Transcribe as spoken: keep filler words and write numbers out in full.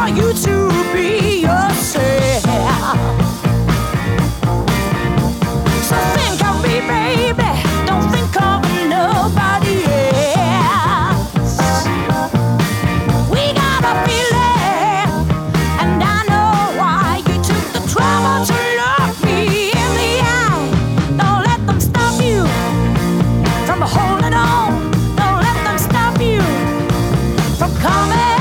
you to be yourself. So think of me, baby. Don't think of nobody else. We got a feeling, and I know why you took the trouble to look me in the eye. Don't let them stop you from holding on. Don't let them stop you from coming.